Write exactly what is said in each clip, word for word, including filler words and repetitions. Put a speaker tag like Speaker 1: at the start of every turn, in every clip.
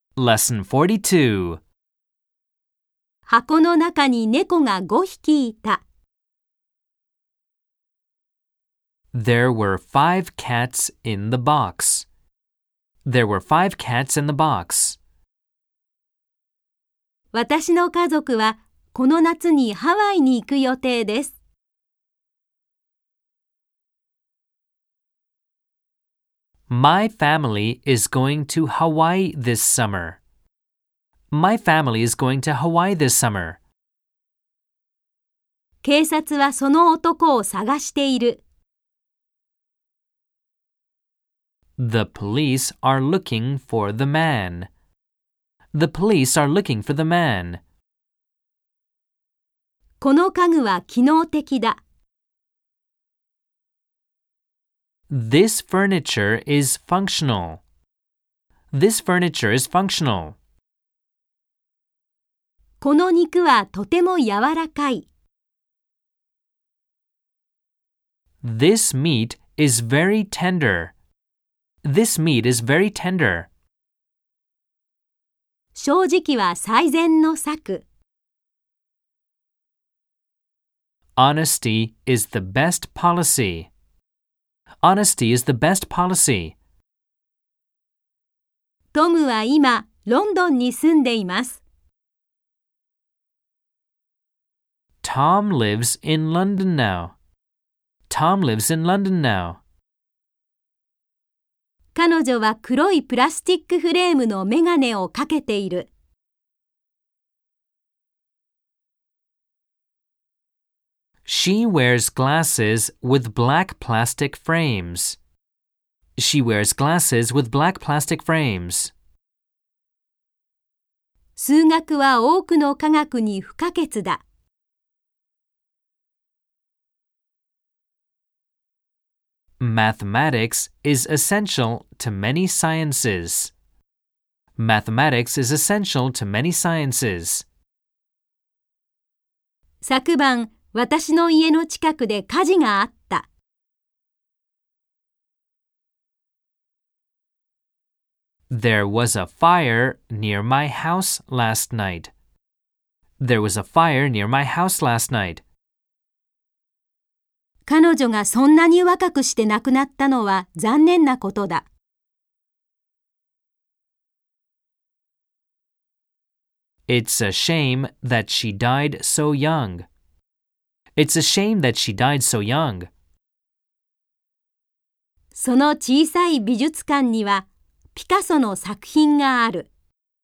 Speaker 1: Lesson forty-two.
Speaker 2: 箱の中に猫がごひきいた。
Speaker 1: There were five cats in the box. There were five cats in the box.
Speaker 2: 私の家族はこの夏にハワイに行く予定です。
Speaker 1: My family is going to Hawaii this summer. My family is going to Hawaii this summer.
Speaker 2: 警察はその男を探している。
Speaker 1: The police are looking for the man. The police are looking for the man.
Speaker 2: この家具は機能的だ。
Speaker 1: This furniture is functional. This furniture is functional.
Speaker 2: この肉はとても柔らかい。
Speaker 1: This meat is very tender. This meat is very tender.
Speaker 2: 正直は最善の策。
Speaker 1: Honesty is the best policy. Honesty is the best policy.
Speaker 2: トムは今、ロンドンに住んでいます。
Speaker 1: Tom lives in London now. Tom lives in London now.
Speaker 2: 彼女は黒いプラスチックフレームのメガネをかけている。
Speaker 1: She wears glasses with black plastic frames. She wears glasses with black plastic frames.
Speaker 2: 数学は多くの科学に不可欠だ。
Speaker 1: Mathematics is essential to many sciences. Mathematics is essential to many sciences.
Speaker 2: 昨晩、私の家の近くで火事があった。
Speaker 1: There was a fire near my house last night. There was a fire near my house last night.
Speaker 2: 彼女がそんなに若くして亡くなったのは残念なことだ。
Speaker 1: It's a shame that she died so young. It's a shame that she died so young.
Speaker 2: その小さい美術館にはピカソの作品がある。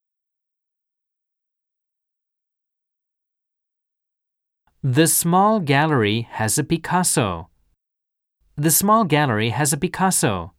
Speaker 1: The small gallery has a Picasso. The small gallery has a Picasso.